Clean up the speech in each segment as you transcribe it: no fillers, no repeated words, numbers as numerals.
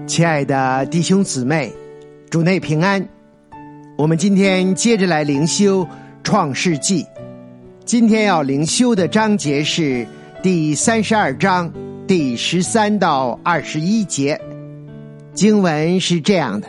亲爱的弟兄姊妹，主内平安。我们今天接着来灵修创世纪，今天要灵修的章节是第32章第13到21节。经文是这样的：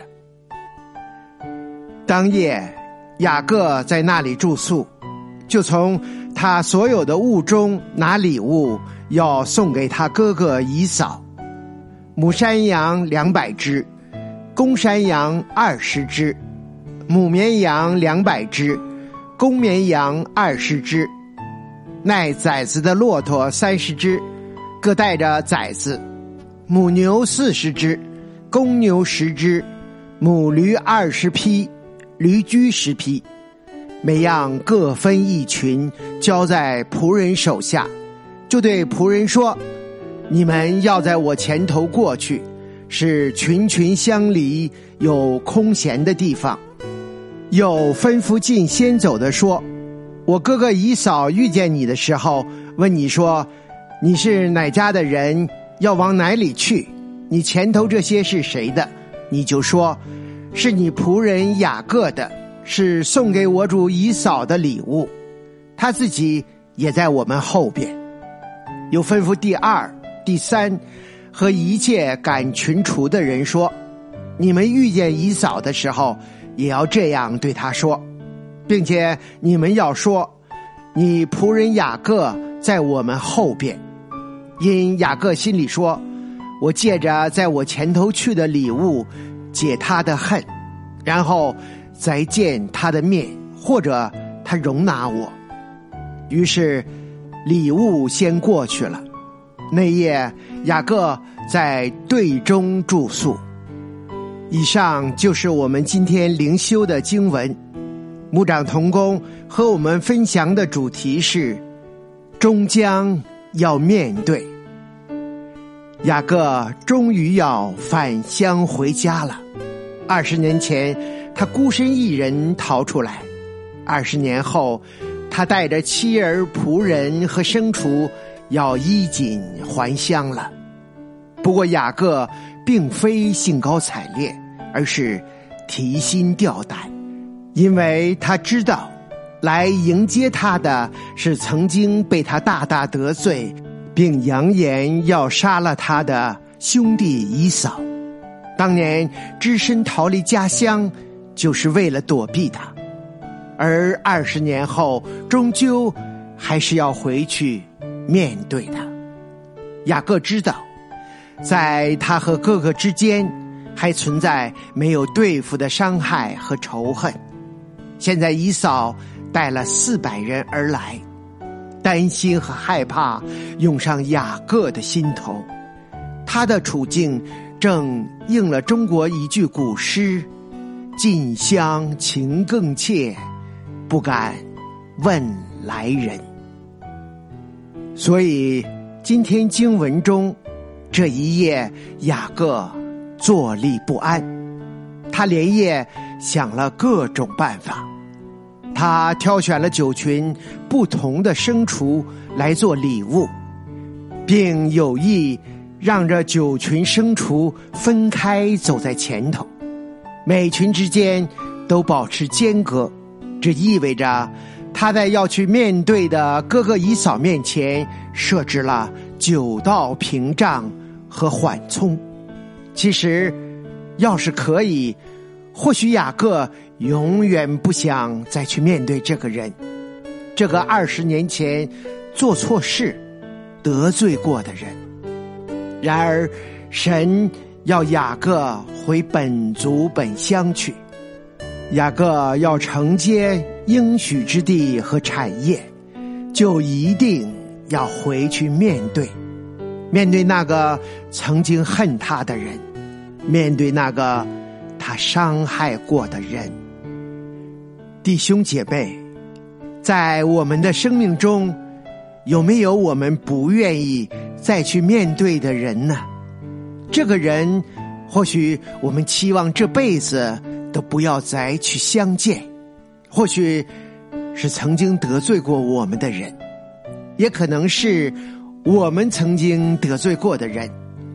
当夜雅各在那里住宿，就从他所有的物中拿礼物要送给他哥哥以扫，母山羊200只，公山羊20只，母绵羊200只，公绵羊20只，耐崽子的骆驼30只，各带着崽子，母牛40只，公牛10只，母驴20匹，驴驹10匹，每样各分一群，交在仆人手下，就对仆人说：你们要在我前头过去，是群群相离，有空闲的地方。又吩咐近先走的说：我哥哥以扫遇见你的时候，问你说，你是哪家的人，要往哪里去？你前头这些是谁的？你就说，是你仆人雅各的，是送给我主以扫的礼物，他自己也在我们后边。又吩咐第2、第3和一切赶群畜的人说，你们遇见以扫的时候，也要这样对他说，并且你们要说，你仆人雅各在我们后边。因雅各心里说，我借着在我前头去的礼物解他的恨，然后再见他的面，或者他容纳我。于是礼物先过去了。那夜雅各在队中住宿。以上就是我们今天灵修的经文。牧长同工和我们分享的主题是终将要面对。雅各终于要返乡回家了。20年前他孤身一人逃出来，20年后他带着妻儿仆人和牲畜要衣锦还乡了。不过雅各并非兴高采烈，而是提心吊胆，因为他知道来迎接他的是曾经被他大大得罪并扬言要杀了他的兄弟以扫。当年只身逃离家乡，就是为了躲避他，而20年后终究还是要回去面对他。雅各知道，在他和哥哥之间还存在没有对付的伤害和仇恨。现在以扫带了400人而来，担心和害怕涌上雅各的心头。他的处境正应了中国一句古诗：近乡情更切，不敢问来人。所以今天经文中这一夜，雅各坐立不安，他连夜想了各种办法。他挑选了9群不同的牲畜来做礼物，并有意让这9群牲畜分开走在前头，每群之间都保持间隔。这意味着他在要去面对的哥哥以扫面前设置了9道屏障和缓冲。其实要是可以，或许雅各永远不想再去面对这个人，这个20年前做错事得罪过的人。然而神要雅各回本族本乡去，雅各要承接应许之地和产业，就一定要回去面对那个曾经恨他的人，面对那个他伤害过的人。弟兄姐妹，在我们的生命中，有没有我们不愿意再去面对的人呢？这个人或许我们期望这辈子都不要再去相见，或许是曾经得罪过我们的人，也可能是我们曾经得罪过的人，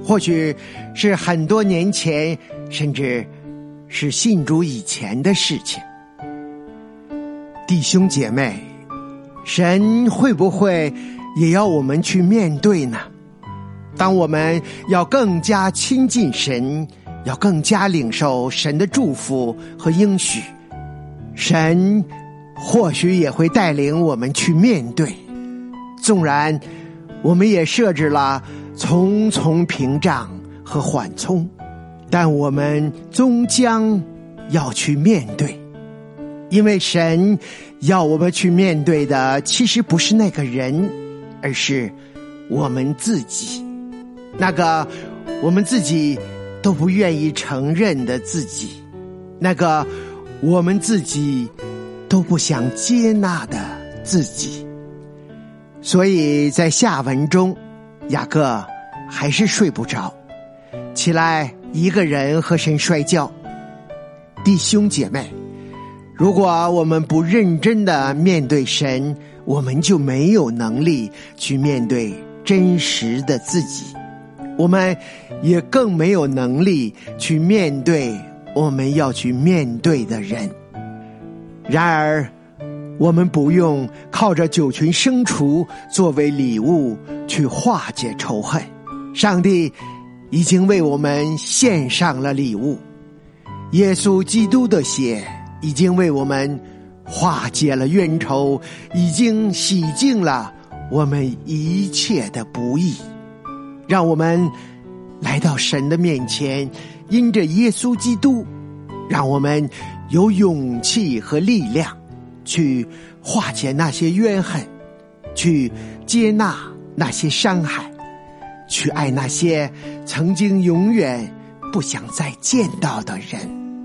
或许是很多年前，甚至是信主以前的事情。弟兄姐妹，神会不会也要我们去面对呢？当我们要更加亲近神，要更加领受神的祝福和应许，神或许也会带领我们去面对。纵然我们也设置了重重屏障和缓冲，但我们终将要去面对。因为神要我们去面对的，其实不是那个人，而是我们自己，那个我们自己都不愿意承认的自己，那个我们自己都不想接纳的自己。所以在下文中，雅各还是睡不着，起来一个人和神摔跤。弟兄姐妹，如果我们不认真的面对神，我们就没有能力去面对真实的自己，我们也更没有能力去面对我们要去面对的人。然而我们不用靠着9群牲畜作为礼物去化解仇恨，上帝已经为我们献上了礼物，耶稣基督的血已经为我们化解了冤仇，已经洗净了我们一切的不义。让我们来到神的面前，因着耶稣基督，让我们有勇气和力量去化解那些怨恨，去接纳那些伤害，去爱那些曾经永远不想再见到的人。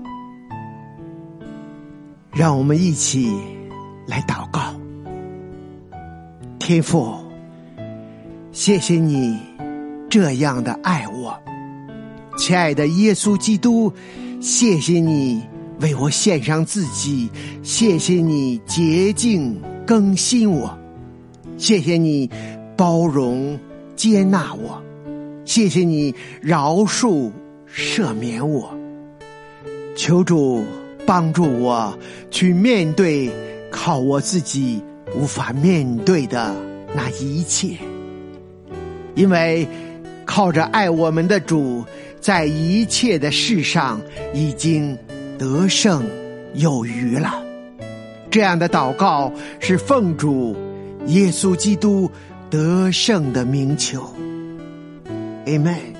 让我们一起来祷告。天父，谢谢你这样的爱我，亲爱的耶稣基督，谢谢你为我献上自己，谢谢你洁净更新我，谢谢你包容接纳我，谢谢你饶恕赦免我。求主帮助我去面对靠我自己无法面对的那一切，因为靠着爱我们的主，在一切的事上已经得胜有余了。这样的祷告是奉主耶稣基督得胜的名求。 Amen。